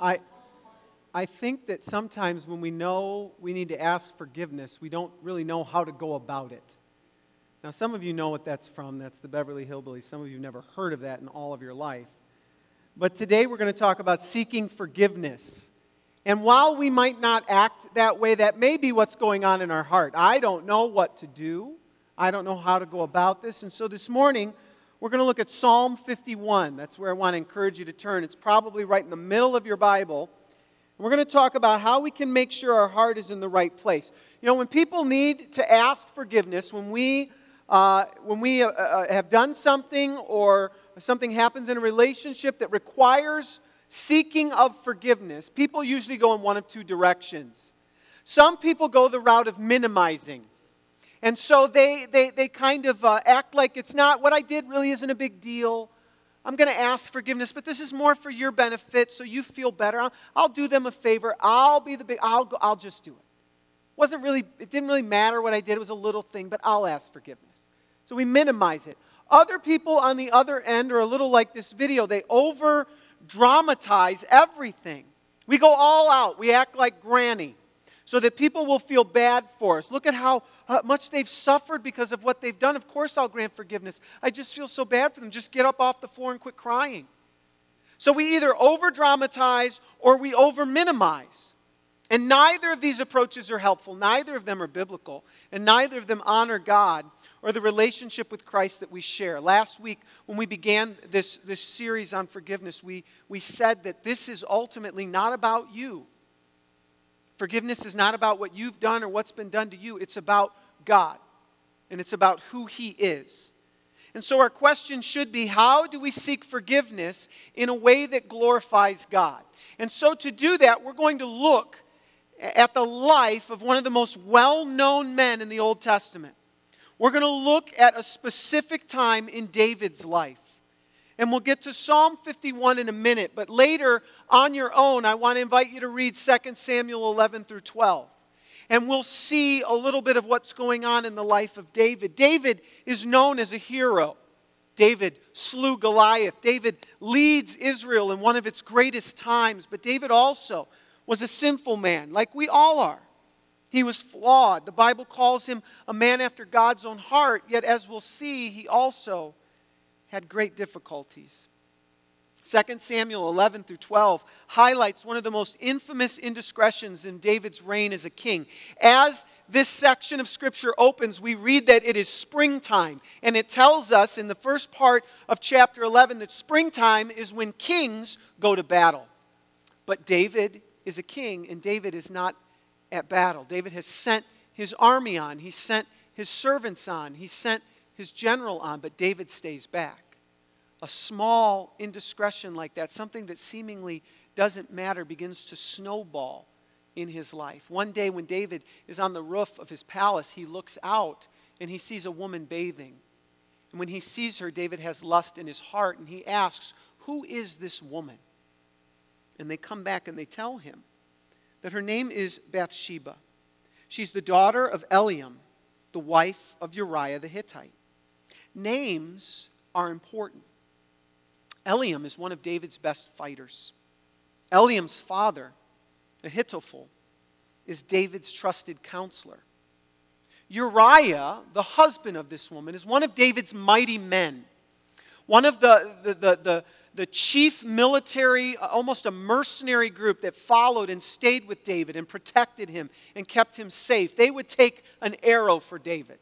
I, I think that sometimes when we know we need to ask forgiveness, we don't really know how to go about it. Now, some of you know what that's from. That's the Beverly Hillbillies. Some of you have never heard of that in all of your life. But today we're going to talk about seeking forgiveness. And while we might not act that way, that may be what's going on in our heart. I don't know what to do. I don't know how to go about this. And so this morning, we're going to look at Psalm 51. That's where I want to encourage you to turn. It's probably right in the middle of your Bible. And we're going to talk about how we can make sure our heart is in the right place. You know, when people need to ask forgiveness, when we have done something or something happens in a relationship that requires seeking of forgiveness, people usually go in one of two directions. Some people go the route of minimizing. And so they kind of act like it's not, what I did really isn't a big deal. I'm going to ask forgiveness, but this is more for your benefit so you feel better. I'll do them a favor. I'll just do it. It didn't really matter what I did. It was a little thing, but I'll ask forgiveness. So we minimize it. Other people on the other end are a little like this video. They over-dramatize everything. We go all out. We act like Granny so that people will feel bad for us. Look at how much they've suffered because of what they've done. Of course I'll grant forgiveness. I just feel so bad for them. Just get up off the floor and quit crying. So we either over-dramatize or we over-minimize. And neither of these approaches are helpful. Neither of them are biblical. And neither of them honor God or the relationship with Christ that we share. Last week, when we began this series on forgiveness, we said that this is ultimately not about you. Forgiveness is not about what you've done or what's been done to you. It's about God. And it's about who He is. And so our question should be, how do we seek forgiveness in a way that glorifies God? And so to do that, we're going to look at the life of one of the most well-known men in the Old Testament. We're going to look at a specific time in David's life. And we'll get to Psalm 51 in a minute, but later on your own, I want to invite you to read 2 Samuel 11 through 12. And we'll see a little bit of what's going on in the life of David. David is known as a hero. David slew Goliath. David leads Israel in one of its greatest times, but David also was a sinful man, like we all are. He was flawed. The Bible calls him a man after God's own heart, yet as we'll see, he also had great difficulties. 2 Samuel 11 through 12 highlights one of the most infamous indiscretions in David's reign as a king. As this section of Scripture opens, we read that it is springtime, and it tells us in the first part of chapter 11 that springtime is when kings go to battle. But David is a king, and David is not at battle. David has sent his army on. He sent his servants on. He sent his general on, but David stays back. A small indiscretion like that, something that seemingly doesn't matter, begins to snowball in his life. One day when David is on the roof of his palace, he looks out and he sees a woman bathing. And when he sees her, David has lust in his heart, and he asks, "Who is this woman?" And they come back and they tell him that her name is Bathsheba. She's the daughter of Eliam, the wife of Uriah the Hittite. Names are important. Eliam is one of David's best fighters. Eliam's father, Ahithophel, is David's trusted counselor. Uriah, the husband of this woman, is one of David's mighty men. One of the chief military, almost a mercenary group that followed and stayed with David and protected him and kept him safe. They would take an arrow for David.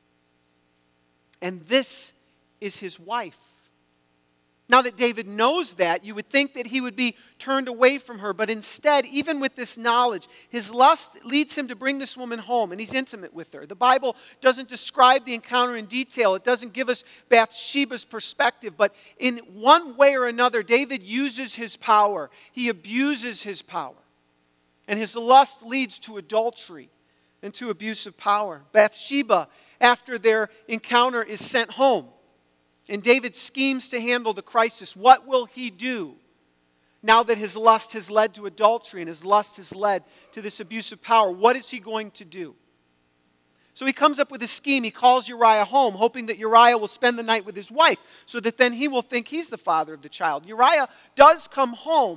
And this is his wife. Now that David knows that, you would think that he would be turned away from her. But instead, even with this knowledge, his lust leads him to bring this woman home, and he's intimate with her. The Bible doesn't describe the encounter in detail. It doesn't give us Bathsheba's perspective. But in one way or another, David uses his power. He abuses his power. And his lust leads to adultery and to abuse of power. Bathsheba, after their encounter, is sent home. And David schemes to handle the crisis. What will he do now that his lust has led to adultery and his lust has led to this abuse of power? What is he going to do? So he comes up with a scheme. He calls Uriah home, hoping that Uriah will spend the night with his wife so that then he will think he's the father of the child. Uriah does come home,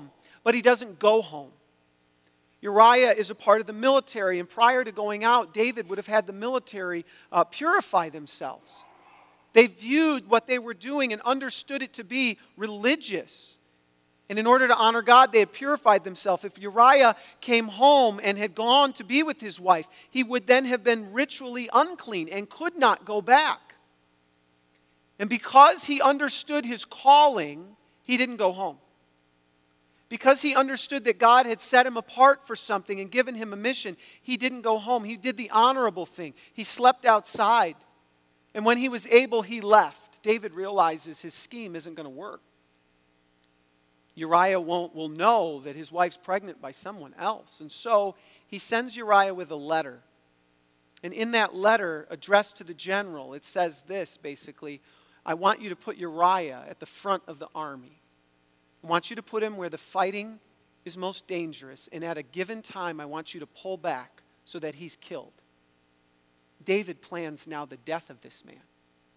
but he doesn't go home. Uriah is a part of the military, and prior to going out, David would have had the military purify themselves. They viewed what they were doing and understood it to be religious. And in order to honor God, they had purified themselves. If Uriah came home and had gone to be with his wife, he would then have been ritually unclean and could not go back. And because he understood his calling, he didn't go home. Because he understood that God had set him apart for something and given him a mission, he didn't go home. He did the honorable thing. He slept outside. And when he was able, he left. David realizes his scheme isn't going to work. Uriah will know that his wife's pregnant by someone else. And so he sends Uriah with a letter. And in that letter addressed to the general, it says this basically, I want you to put Uriah at the front of the army. I want you to put him where the fighting is most dangerous. And at a given time, I want you to pull back so that he's killed. David plans now the death of this man.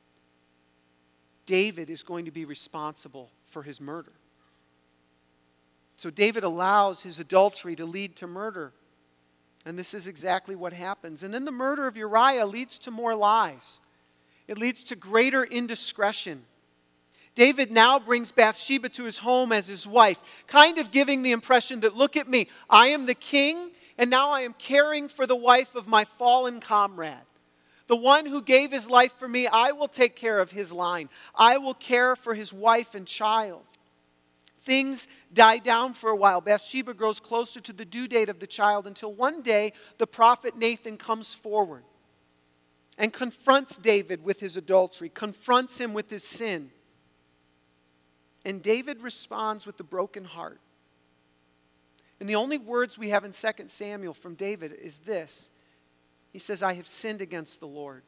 David is going to be responsible for his murder. So David allows his adultery to lead to murder. And this is exactly what happens. And then the murder of Uriah leads to more lies. It leads to greater indiscretion. David now brings Bathsheba to his home as his wife, kind of giving the impression that, look at me, I am the king, and now I am caring for the wife of my fallen comrade. The one who gave his life for me, I will take care of his line. I will care for his wife and child. Things die down for a while. Bathsheba grows closer to the due date of the child until one day the prophet Nathan comes forward and confronts David with his adultery, confronts him with his sin. And David responds with a broken heart. And the only words we have in 2 Samuel from David is this. He says, I have sinned against the Lord.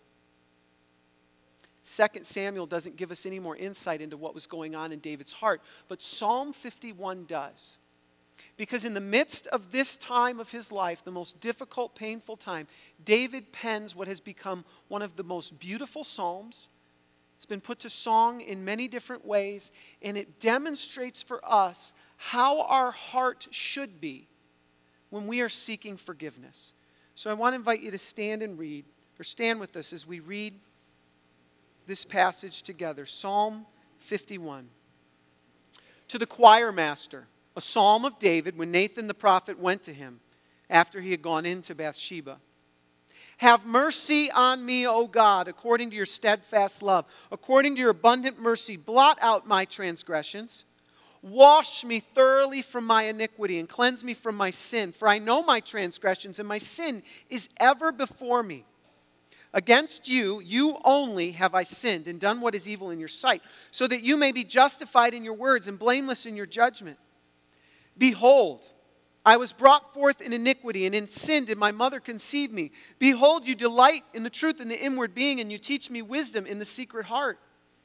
2 Samuel doesn't give us any more insight into what was going on in David's heart, but Psalm 51 does. Because in the midst of this time of his life, the most difficult, painful time, David pens what has become one of the most beautiful psalms. It's been put to song in many different ways, and it demonstrates for us how our heart should be when we are seeking forgiveness. So I want to invite you to stand and read, or stand with us as we read this passage together. Psalm 51. To the choir master, a psalm of David when Nathan the prophet went to him after he had gone into Bathsheba. Have mercy on me, O God, according to your steadfast love. According to your abundant mercy, blot out my transgressions. Wash me thoroughly from my iniquity and cleanse me from my sin. For I know my transgressions, and my sin is ever before me. Against you, you only have I sinned and done what is evil in your sight, so that you may be justified in your words and blameless in your judgment. Behold, I was brought forth in iniquity, and in sin did my mother conceive me. Behold, you delight in the truth in the inward being, and you teach me wisdom in the secret heart.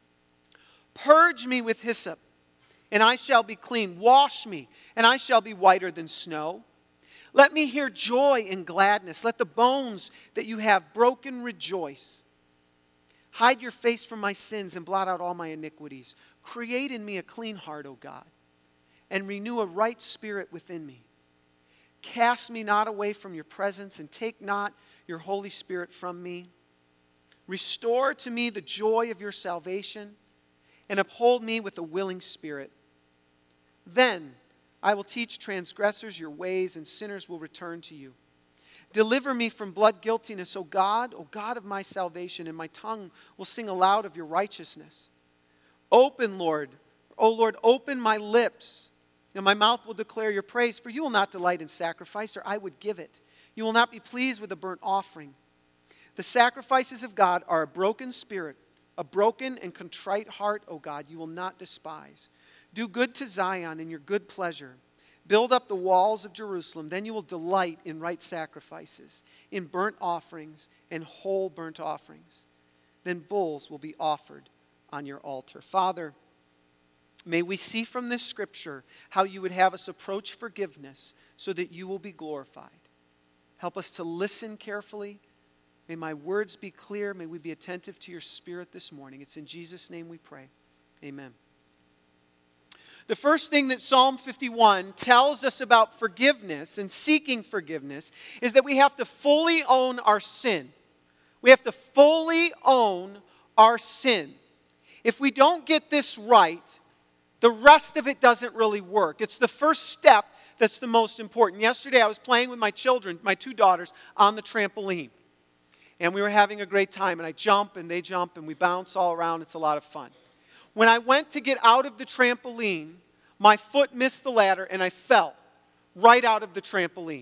Purge me with hyssop, and I shall be clean. Wash me, and I shall be whiter than snow. Let me hear joy and gladness. Let the bones that you have broken rejoice. Hide your face from my sins and blot out all my iniquities. Create in me a clean heart, O God, and renew a right spirit within me. Cast me not away from your presence, and take not your Holy Spirit from me. Restore to me the joy of your salvation, and uphold me with a willing spirit. Then I will teach transgressors your ways, and sinners will return to you. Deliver me from blood guiltiness, O God of my salvation, and my tongue will sing aloud of your righteousness. Open, Lord, O Lord, open my lips, and my mouth will declare your praise. For you will not delight in sacrifice, or I would give it. You will not be pleased with a burnt offering. The sacrifices of God are a broken spirit, a broken and contrite heart, O God, you will not despise. Do good to Zion in your good pleasure. Build up the walls of Jerusalem. Then you will delight in right sacrifices, in burnt offerings and whole burnt offerings. Then bulls will be offered on your altar. Father, may we see from this scripture how you would have us approach forgiveness so that you will be glorified. Help us to listen carefully. May my words be clear. May we be attentive to your Spirit this morning. It's in Jesus' name we pray. Amen. The first thing that Psalm 51 tells us about forgiveness and seeking forgiveness is that we have to fully own our sin. We have to fully own our sin. If we don't get this right, the rest of it doesn't really work. It's the first step that's the most important. Yesterday I was playing with my children, my two daughters, on the trampoline. And we were having a great time. And I jump and they jump and we bounce all around. It's a lot of fun. When I went to get out of the trampoline, my foot missed the ladder and I fell right out of the trampoline.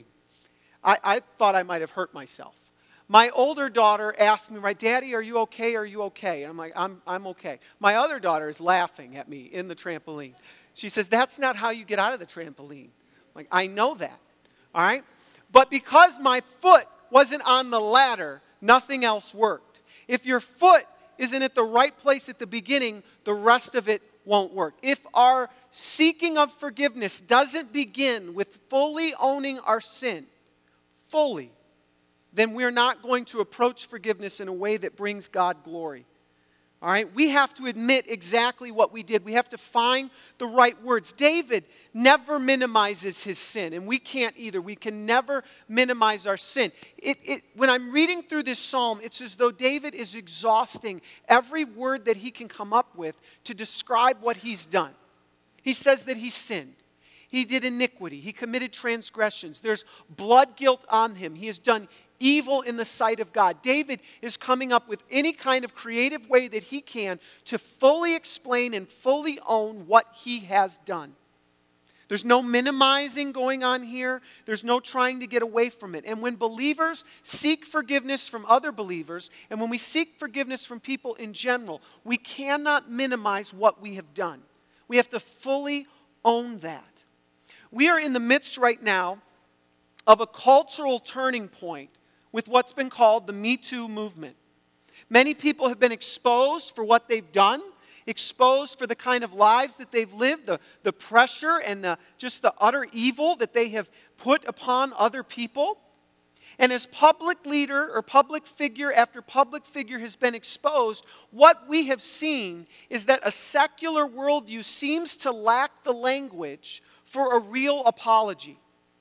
I thought I might have hurt myself. My older daughter asked me, right, Daddy, are you okay? Are you okay? And I'm like, I'm okay. My other daughter is laughing at me in the trampoline. She says, that's not how you get out of the trampoline. I'm like, I know that, all right? But because my foot wasn't on the ladder, nothing else worked. If your foot isn't at the right place at the beginning, the rest of it won't work. If our seeking of forgiveness doesn't begin with fully owning our sin, fully, then we're not going to approach forgiveness in a way that brings God glory. All right? We have to admit exactly what we did. We have to find the right words. David never minimizes his sin, and we can't either. We can never minimize our sin. When I'm reading through this psalm, it's as though David is exhausting every word that he can come up with to describe what he's done. He says that he sinned. He did iniquity. He committed transgressions. There's blood guilt on him. He has done evil in the sight of God. David is coming up with any kind of creative way that he can to fully explain and fully own what he has done. There's no minimizing going on here. There's no trying to get away from it. And when believers seek forgiveness from other believers, and when we seek forgiveness from people in general, we cannot minimize what we have done. We have to fully own that. We are in the midst right now of a cultural turning point with what's been called the Me Too movement. Many people have been exposed for what they've done, exposed for the kind of lives that they've lived, the pressure and just the utter evil that they have put upon other people. And as public leader or public figure after public figure has been exposed, what we have seen is that a secular worldview seems to lack the language for a real apology.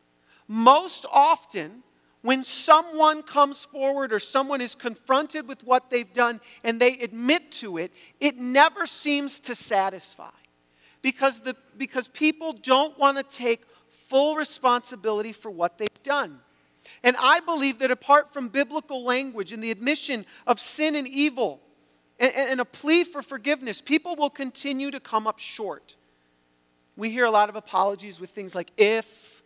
Most often, when someone comes forward or someone is confronted with what they've done and they admit to it, it never seems to satisfy. Because people don't want to take full responsibility for what they've done. And I believe that apart from biblical language and the admission of sin and evil and a plea for forgiveness, people will continue to come up short. We hear a lot of apologies with things like, if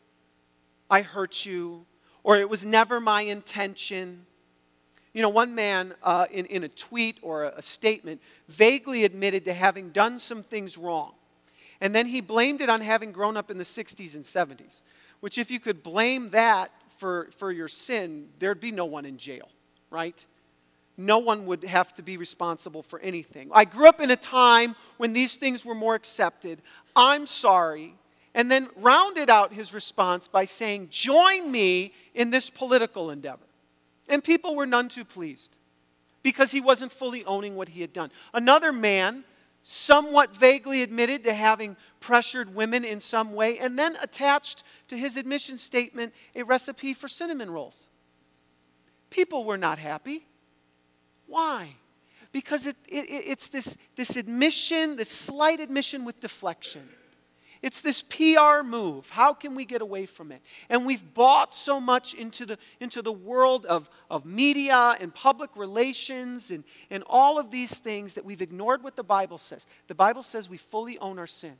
I hurt you, or it was never my intention. You know, one man in a tweet or a statement vaguely admitted to having done some things wrong. And then he blamed it on having grown up in the 60s and 70s, which if you could blame that for your sin, there'd be no one in jail, right? No one would have to be responsible for anything. I grew up in a time when these things were more accepted. I'm sorry. And then rounded out his response by saying, join me in this political endeavor. And people were none too pleased because he wasn't fully owning what he had done. Another man somewhat vaguely admitted to having pressured women in some way and then attached to his admission statement a recipe for cinnamon rolls. People were not happy. Why? Because it's this admission, this slight admission with deflection. It's this PR move. How can we get away from it? And we've bought so much into the world of media and public relations and all of these things that we've ignored what the Bible says. The Bible says we fully own our sin.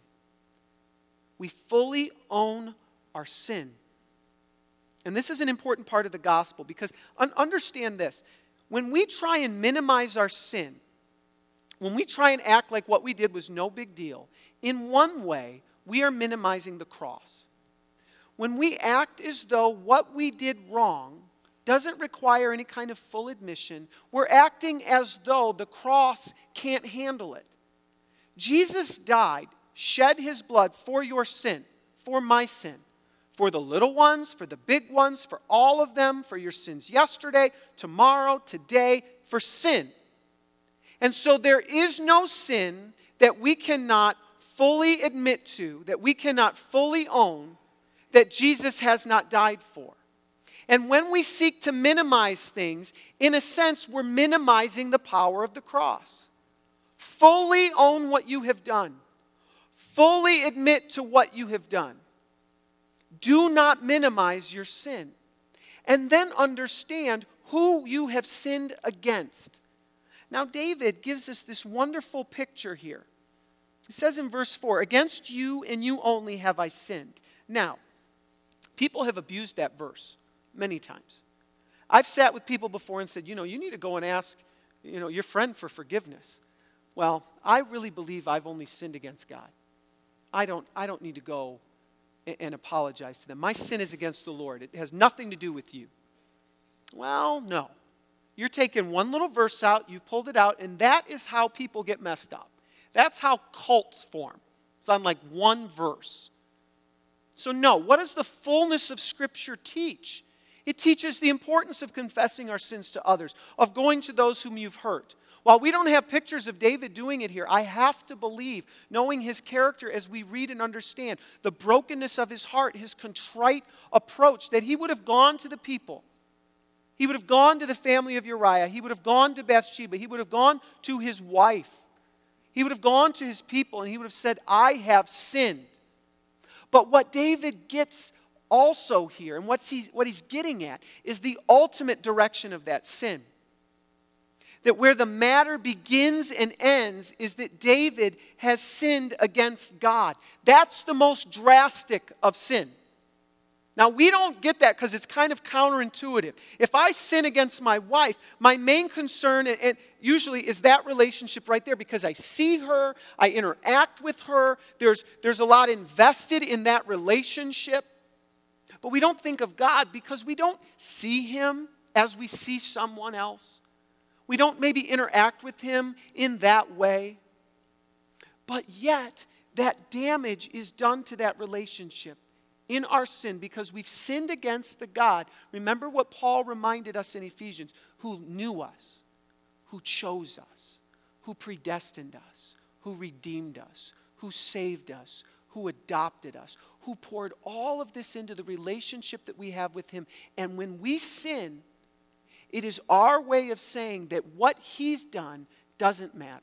We fully own our sin. And this is an important part of the gospel because understand this. When we try and minimize our sin, when we try and act like what we did was no big deal, in one way, we are minimizing the cross. When we act as though what we did wrong doesn't require any kind of full admission, we're acting as though the cross can't handle it. Jesus died, shed his blood for your sin, for my sin, for the little ones, for the big ones, for all of them, for your sins yesterday, tomorrow, today, for sin. And so there is no sin that we cannot fully admit to, that we cannot fully own, that Jesus has not died for. And when we seek to minimize things, in a sense, we're minimizing the power of the cross. Fully own what you have done. Fully admit to what you have done. Do not minimize your sin. And then understand who you have sinned against. Now, David gives us this wonderful picture here. He says in verse 4, against you and you only have I sinned. Now, people have abused that verse many times. I've sat with people before and said, you need to go and ask, your friend for forgiveness. Well, I really believe I've only sinned against God. I don't need to go and apologize to them. My sin is against the Lord. It has nothing to do with you. Well, no. You're taking one little verse out, you've pulled it out, and that is how people get messed up. That's how cults form. It's on like one verse. So no, what does the fullness of Scripture teach? It teaches the importance of confessing our sins to others, of going to those whom you've hurt. While we don't have pictures of David doing it here, I have to believe, knowing his character as we read and understand, the brokenness of his heart, his contrite approach, that he would have gone to the people. He would have gone to the family of Uriah. He would have gone to Bathsheba. He would have gone to his wife. He would have gone to his people and he would have said, I have sinned. But what David gets also here, and what he's getting at, is the ultimate direction of that sin. That where the matter begins and ends is that David has sinned against God. That's the most drastic of sin. Now, we don't get that because it's kind of counterintuitive. If I sin against my wife, my main concern and usually is that relationship right there because I see her, I interact with her, there's a lot invested in that relationship. But we don't think of God because we don't see Him as we see someone else. We don't maybe interact with Him in that way. But yet, that damage is done to that relationship in our sin because we've sinned against the God. Remember what Paul reminded us in Ephesians, who knew us, who chose us, who predestined us, who redeemed us, who saved us, who adopted us, who poured all of this into the relationship that we have with Him. And when we sin, it is our way of saying that what He's done doesn't matter.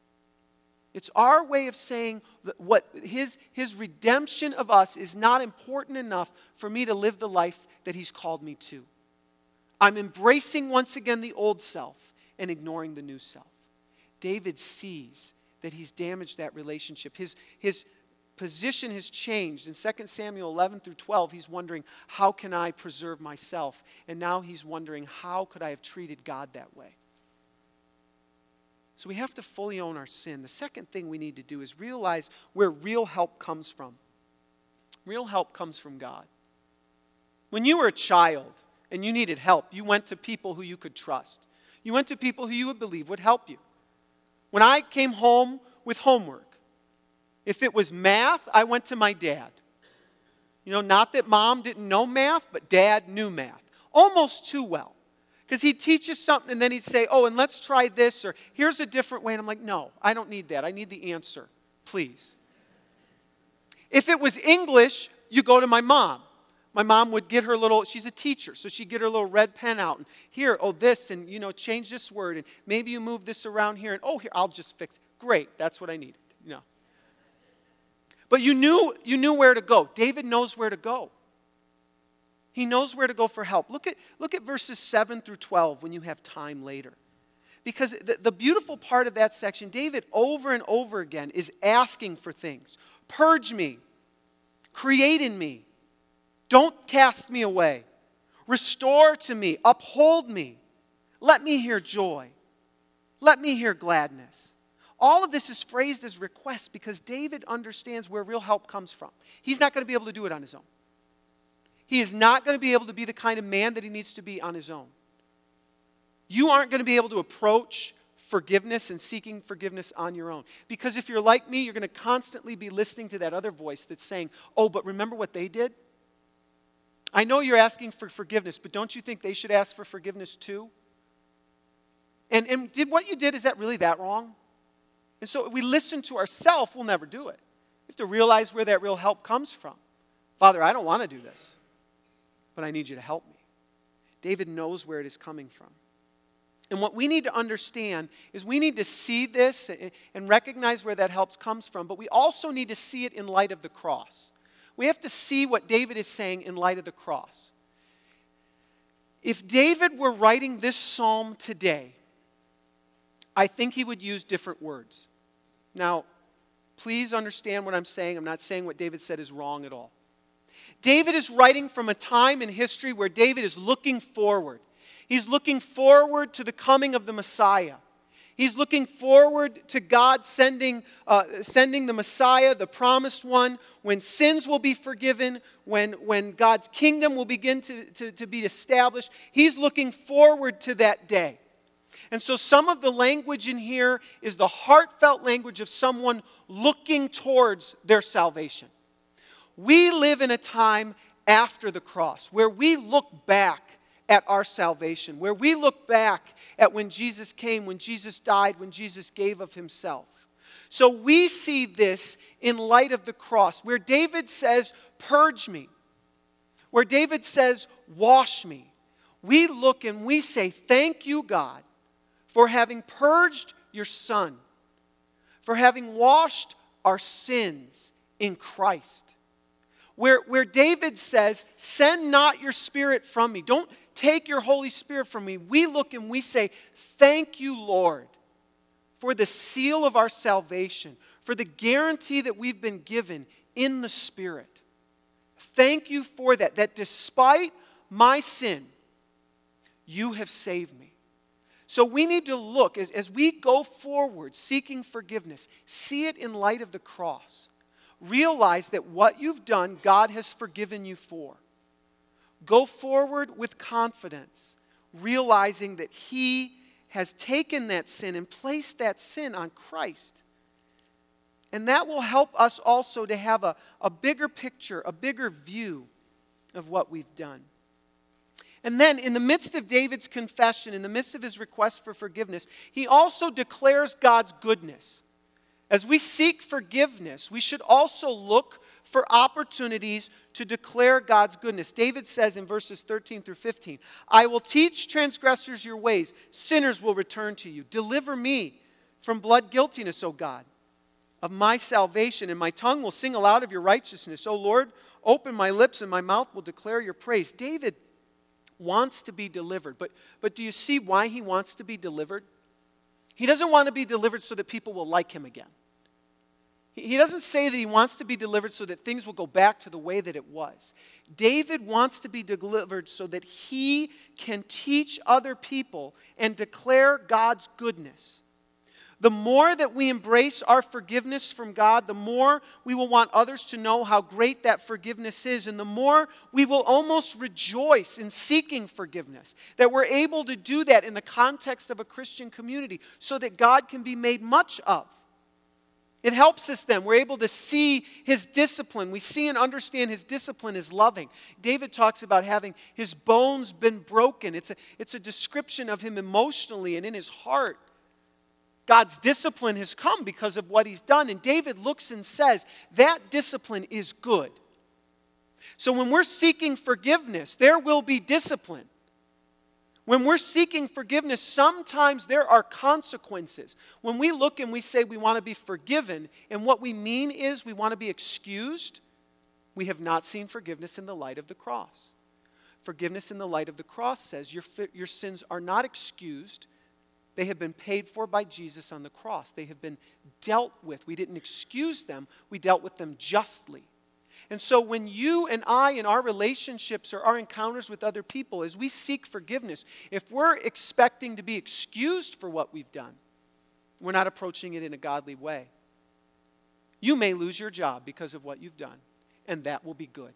It's our way of saying that what his redemption of us is not important enough for me to live the life that He's called me to. I'm embracing once again the old self and ignoring the new self. David sees that he's damaged that relationship. His position has changed. In 2 Samuel 11 through 12, he's wondering, how can I preserve myself? And now he's wondering, how could I have treated God that way? So we have to fully own our sin. The second thing we need to do is realize where real help comes from. Real help comes from God. When you were a child and you needed help, you went to people who you could trust. You went to people who you would believe would help you. When I came home with homework, if it was math, I went to my dad. Not that mom didn't know math, but dad knew math. Almost too well. Because he'd teach you something and then he'd say, and let's try this, or here's a different way. And I'm like, no, I don't need that. I need the answer, please. If it was English, you go to my mom. My mom would get her she's a teacher, so she'd get her little red pen out. And here, this, and change this word, and maybe you move this around here, and here, I'll just fix it. Great, that's what I needed. But you knew where to go. David knows where to go. He knows where to go for help. Look at verses 7 through 12 when you have time later. Because the beautiful part of that section, David over and over again is asking for things. Purge me. Create in me. Don't cast me away. Restore to me. Uphold me. Let me hear joy. Let me hear gladness. All of this is phrased as requests because David understands where real help comes from. He's not going to be able to do it on his own. He is not going to be able to be the kind of man that he needs to be on his own. You aren't going to be able to approach forgiveness and seeking forgiveness on your own. Because if you're like me, you're going to constantly be listening to that other voice that's saying, but remember what they did? I know you're asking for forgiveness, but don't you think they should ask for forgiveness too? And did what you did, is that really that wrong? And so if we listen to ourselves, we'll never do it. have to realize where that real help comes from. Father, I don't want to do this, but I need you to help me. David knows where it is coming from. And what we need to understand is we need to see this and recognize where that help comes from, but we also need to see it in light of the cross. We have to see what David is saying in light of the cross. If David were writing this psalm today, I think he would use different words. Now, please understand what I'm saying. I'm not saying what David said is wrong at all. David is writing from a time in history where David is looking forward. He's looking forward to the coming of the Messiah. He's looking forward to God sending the Messiah, the promised one, when sins will be forgiven, when God's kingdom will begin to be established. He's looking forward to that day. And so some of the language in here is the heartfelt language of someone looking towards their salvation. We live in a time after the cross where we look back at our salvation, where we look back at when Jesus came, when Jesus died, when Jesus gave of himself. So we see this in light of the cross, where David says, purge me, where David says, wash me. We look and we say, thank you, God, for having purged your Son, for having washed our sins in Christ. Where David says, send not your Spirit from me. Don't take your Holy Spirit from me. We look and we say, thank you, Lord, for the seal of our salvation, for the guarantee that we've been given in the Spirit. Thank you for that, that despite my sin, you have saved me. So we need to look, as we go forward seeking forgiveness, see it in light of the cross. Realize that what you've done, God has forgiven you for. Go forward with confidence, realizing that He has taken that sin and placed that sin on Christ. And that will help us also to have a bigger picture, a bigger view of what we've done. And then, in the midst of David's confession, in the midst of his request for forgiveness, he also declares God's goodness. As we seek forgiveness, we should also look for opportunities to declare God's goodness. David says in verses 13 through 15, I will teach transgressors your ways. Sinners will return to you. Deliver me from blood guiltiness, O God, of my salvation, and my tongue will sing aloud of your righteousness. O Lord, open my lips, and my mouth will declare your praise. David wants to be delivered. But do you see why he wants to be delivered? He doesn't want to be delivered so that people will like him again. He doesn't say that he wants to be delivered so that things will go back to the way that it was. David wants to be delivered so that he can teach other people and declare God's goodness. The more that we embrace our forgiveness from God, the more we will want others to know how great that forgiveness is, and the more we will almost rejoice in seeking forgiveness, that we're able to do that in the context of a Christian community so that God can be made much of. It helps us then. We're able to see His discipline. We see and understand His discipline is loving. David talks about having his bones been broken. It's a description of him emotionally and in his heart. God's discipline has come because of what He's done. And David looks and says, that discipline is good. So when we're seeking forgiveness, there will be discipline. When we're seeking forgiveness, sometimes there are consequences. When we look and we say we want to be forgiven, and what we mean is we want to be excused, we have not seen forgiveness in the light of the cross. Forgiveness in the light of the cross says your sins are not excused. They have been paid for by Jesus on the cross. They have been dealt with. We didn't excuse them. We dealt with them justly. And so when you and I in our relationships or our encounters with other people, as we seek forgiveness, if we're expecting to be excused for what we've done, we're not approaching it in a godly way. You may lose your job because of what you've done, and that will be good.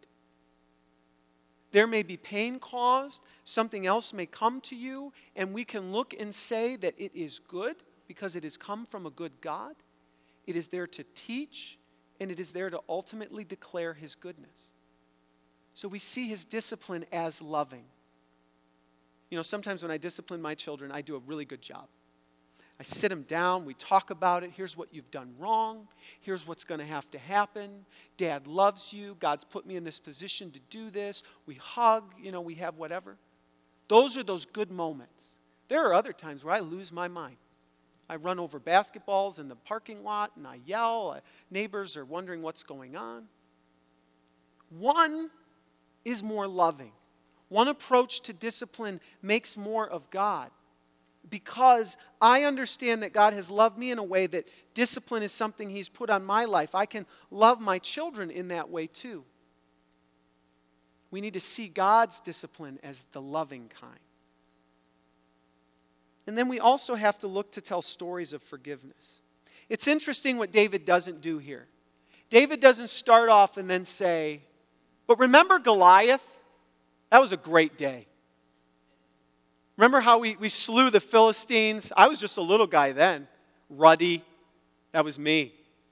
There may be pain caused, something else may come to you, and we can look and say that it is good because it has come from a good God. It is there to teach, and it is there to ultimately declare His goodness. So we see His discipline as loving. You know, sometimes when I discipline my children, I do a really good job. I sit them down. We talk about it. Here's what you've done wrong. Here's what's going to have to happen. Dad loves you. God's put me in this position to do this. We hug. We have whatever. Those are those good moments. There are other times where I lose my mind. I run over basketballs in the parking lot and I yell. Neighbors are wondering what's going on. One is more loving. One approach to discipline makes more of God. Because I understand that God has loved me in a way that discipline is something He's put on my life. I can love my children in that way too. We need to see God's discipline as the loving kind. And then we also have to look to tell stories of forgiveness. It's interesting what David doesn't do here. David doesn't start off and then say, but remember Goliath? That was a great day. Remember how we slew the Philistines? I was just a little guy then. Ruddy. That was me.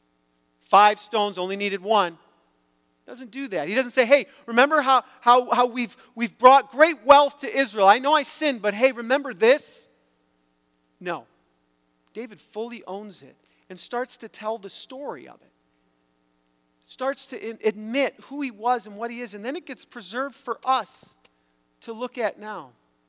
5 stones, only needed 1. Doesn't do that. He doesn't say, hey, remember how we've brought great wealth to Israel. I know I sinned, but hey, remember this? No. David fully owns it and starts to tell the story of it. Starts to admit who he was and what he is, and then it gets preserved for us to look at now.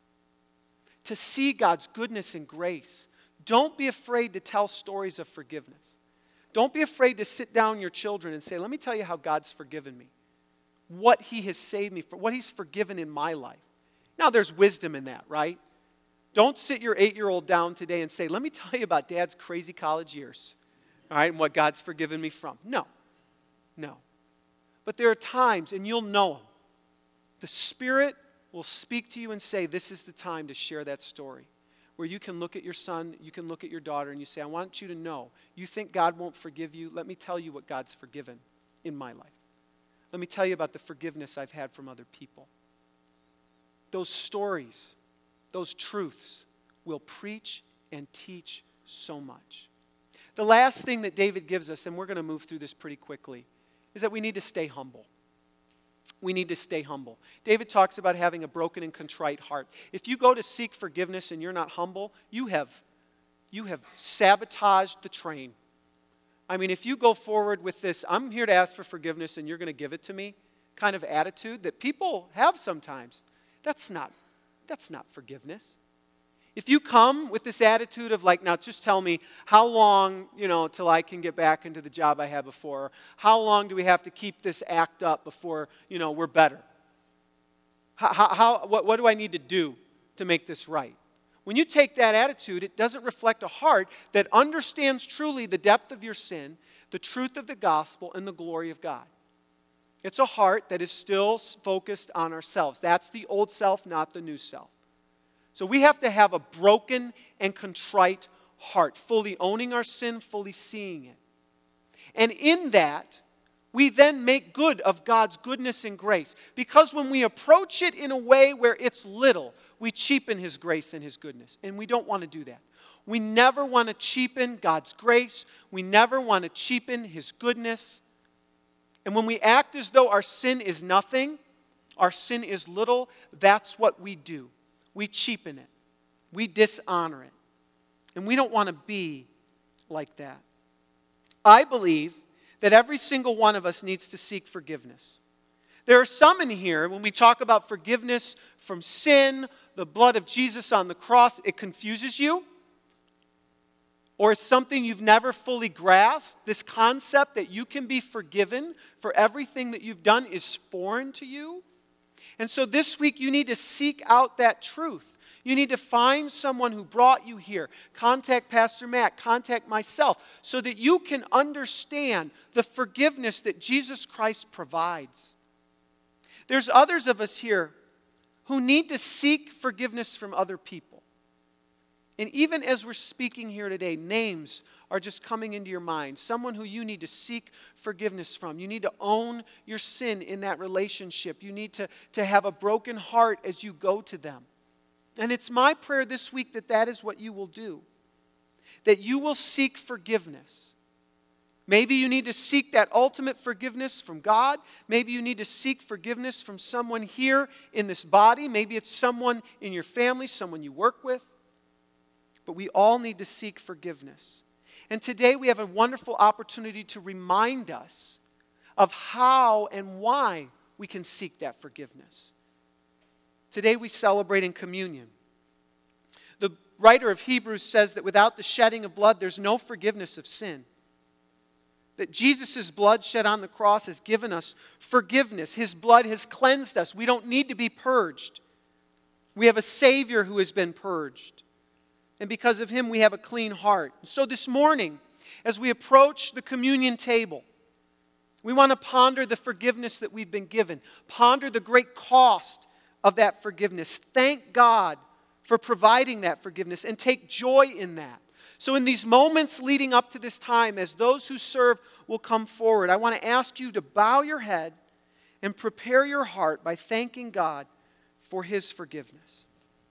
To see God's goodness and grace. Don't be afraid to tell stories of forgiveness. Don't be afraid to sit down your children and say, let me tell you how God's forgiven me. What He has saved me for, what He's forgiven in my life. Now there's wisdom in that, right? Don't sit your 8-year-old down today and say, let me tell you about Dad's crazy college years. All right, and what God's forgiven me from. No. But there are times, and you'll know them. The Spirit will speak to you and say, this is the time to share that story. Where you can look at your son, you can look at your daughter, and you say, I want you to know, you think God won't forgive you? Let me tell you what God's forgiven in my life. Let me tell you about the forgiveness I've had from other people. Those stories, those truths will preach and teach so much. The last thing that David gives us, and we're going to move through this pretty quickly, is that we need to stay humble. We need to stay humble. David talks about having a broken and contrite heart. If you go to seek forgiveness and you're not humble, you have sabotaged the train. I mean, if you go forward with this, I'm here to ask for forgiveness and you're going to give it to me kind of attitude that people have sometimes, that's not forgiveness. If you come with this attitude of like, now just tell me how long, till I can get back into the job I had before. How long do we have to keep this act up before, we're better? What do I need to do to make this right? When you take that attitude, it doesn't reflect a heart that understands truly the depth of your sin, the truth of the gospel, and the glory of God. It's a heart that is still focused on ourselves. That's the old self, not the new self. So we have to have a broken and contrite heart, fully owning our sin, fully seeing it. And in that, we then make good of God's goodness and grace. Because when we approach it in a way where it's little, we cheapen His grace and His goodness. And we don't want to do that. We never want to cheapen God's grace. We never want to cheapen His goodness. And when we act as though our sin is nothing, our sin is little, that's what we do. We cheapen it. We dishonor it. And we don't want to be like that. I believe that every single one of us needs to seek forgiveness. There are some in here, when we talk about forgiveness from sin, the blood of Jesus on the cross, it confuses you. Or it's something you've never fully grasped. This concept that you can be forgiven for everything that you've done is foreign to you. And so this week you need to seek out that truth. You need to find someone who brought you here. Contact Pastor Matt, contact myself, so that you can understand the forgiveness that Jesus Christ provides. There's others of us here who need to seek forgiveness from other people. And even as we're speaking here today, names are just coming into your mind. Someone who you need to seek forgiveness from. You need to own your sin in that relationship. You need to have a broken heart as you go to them. And it's my prayer this week that that is what you will do. That you will seek forgiveness. Maybe you need to seek that ultimate forgiveness from God. Maybe you need to seek forgiveness from someone here in this body. Maybe it's someone in your family, someone you work with. but we all need to seek forgiveness. And today we have a wonderful opportunity to remind us of how and why we can seek that forgiveness. Today we celebrate in communion. The writer of Hebrews says that without the shedding of blood, there's no forgiveness of sin. That Jesus' blood shed on the cross has given us forgiveness. His blood has cleansed us. We don't need to be purged. We have a Savior who has been purged. And because of Him, we have a clean heart. So this morning, as we approach the communion table, we want to ponder the forgiveness that we've been given. Ponder the great cost of that forgiveness. Thank God for providing that forgiveness and take joy in that. So in these moments leading up to this time, as those who serve will come forward, I want to ask you to bow your head and prepare your heart by thanking God for His forgiveness.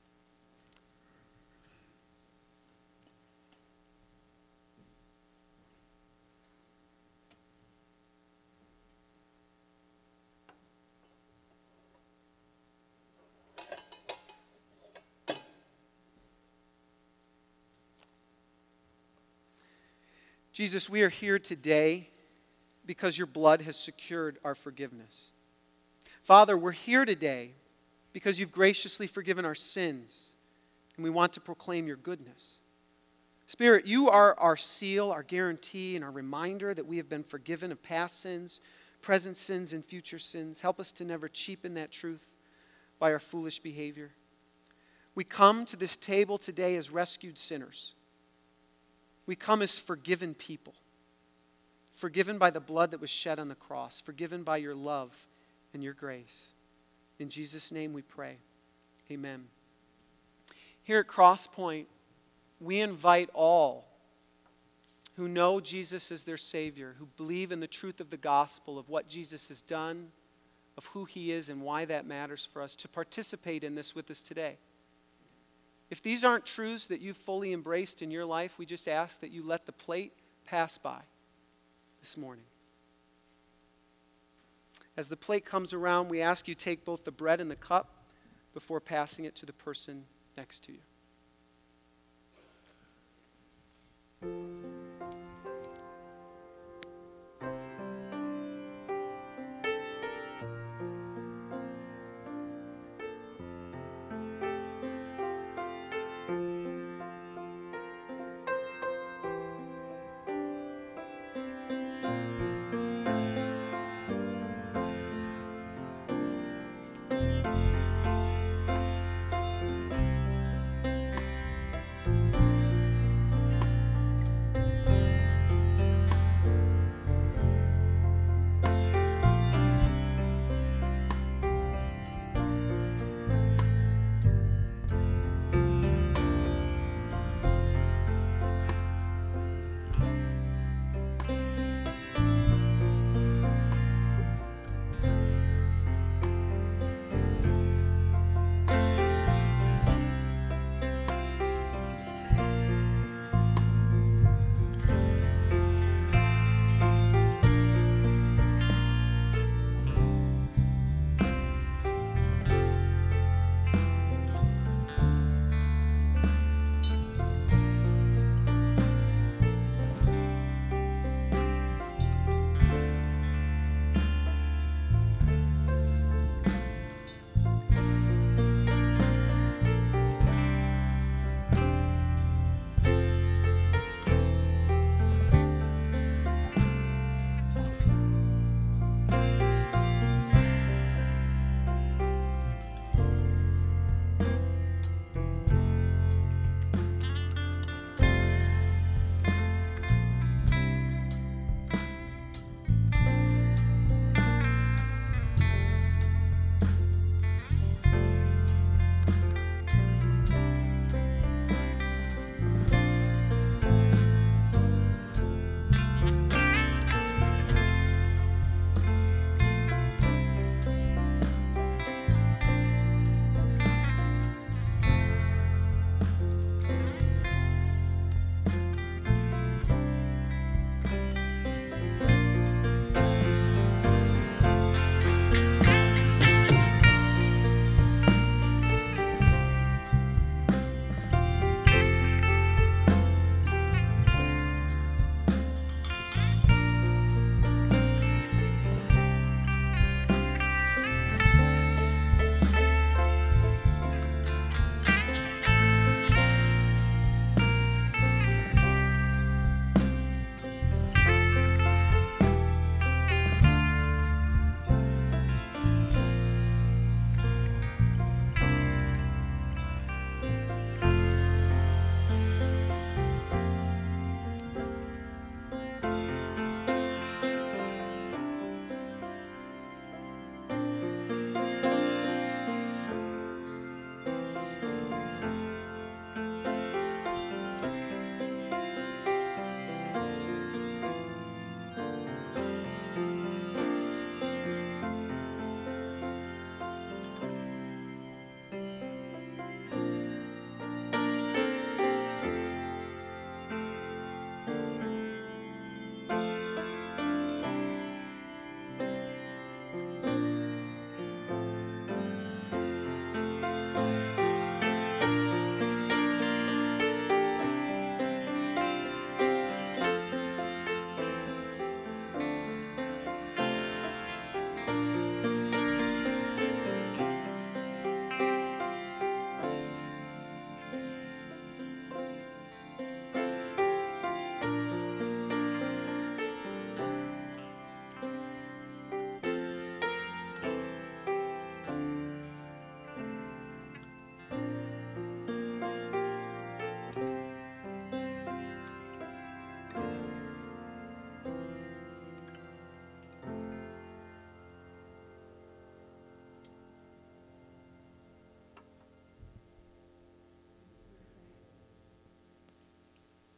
Jesus, we are here today because your blood has secured our forgiveness. Father, we're here today because you've graciously forgiven our sins, and we want to proclaim your goodness. Spirit, you are our seal, our guarantee, and our reminder that we have been forgiven of past sins, present sins, and future sins. Help us to never cheapen that truth by our foolish behavior. We come to this table today as rescued sinners. We come as forgiven people, forgiven by the blood that was shed on the cross, forgiven by your love and your grace. In Jesus' name we pray. Amen. Here at Crosspoint, we invite all who know Jesus as their Savior, who believe in the truth of the gospel, of what Jesus has done, of who He is and why that matters for us, to participate in this with us today. If these aren't truths that you've fully embraced in your life, we just ask that you let the plate pass by this morning. As the plate comes around, we ask you take both the bread and the cup before passing it to the person next to you.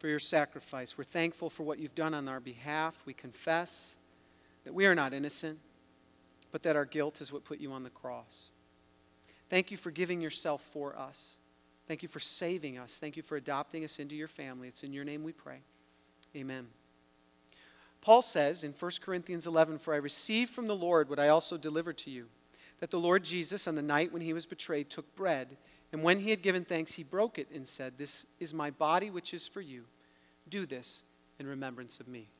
for your sacrifice. We're thankful for what you've done on our behalf. We confess that we are not innocent, but that our guilt is what put you on the cross. Thank you for giving yourself for us. Thank you for saving us. Thank you for adopting us into your family. It's in your name we pray. Amen. Paul says in 1 Corinthians 11, "For I received from the Lord what I also delivered to you, that the Lord Jesus, on the night when he was betrayed, took bread, and when he had given thanks, he broke it and said, 'This is my body which is for you. Do this in remembrance of me.'"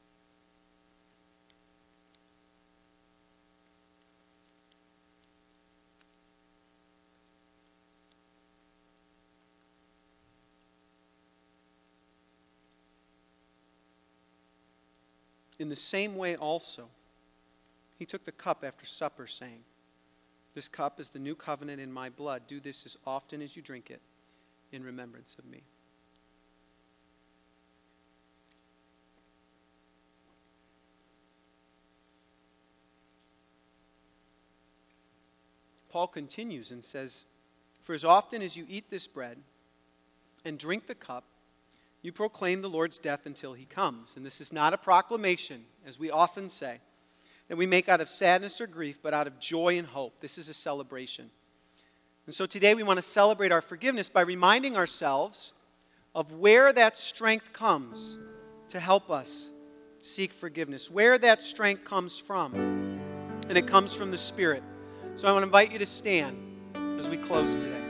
In the same way also, he took the cup after supper, saying, "This cup is the new covenant in my blood. Do this as often as you drink it in remembrance of me." Paul continues and says, "For as often as you eat this bread and drink the cup, you proclaim the Lord's death until he comes." And this is not a proclamation, as we often say, that we make out of sadness or grief, but out of joy and hope. This is a celebration. And so today we want to celebrate our forgiveness by reminding ourselves of where that strength comes to help us seek forgiveness, where that strength comes from. And it comes from the Spirit. So I want to invite you to stand as we close today.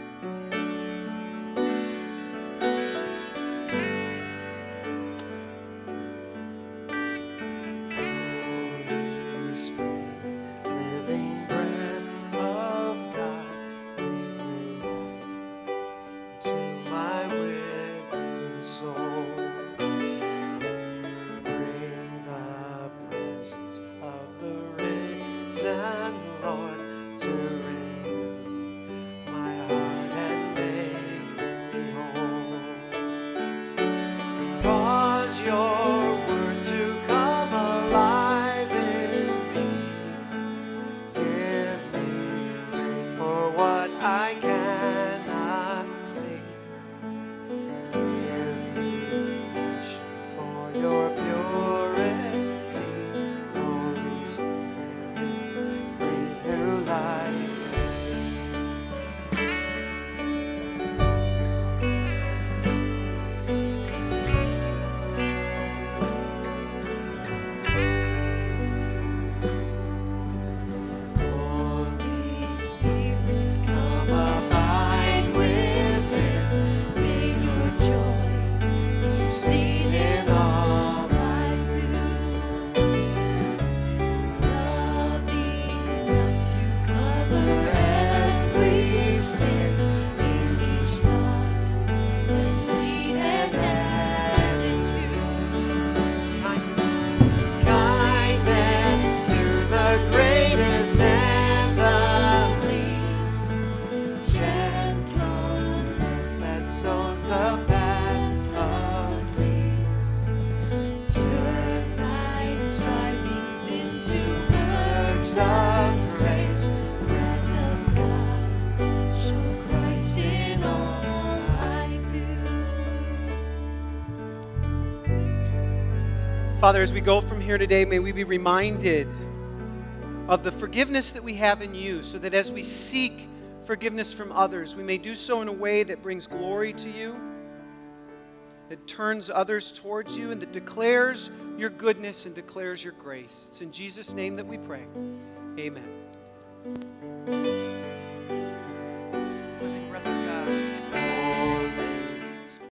Father, as we go from here today, may we be reminded of the forgiveness that we have in you, so that as we seek forgiveness from others, we may do so in a way that brings glory to you, that turns others towards you, and that declares your goodness and declares your grace. It's in Jesus' name that we pray. Amen.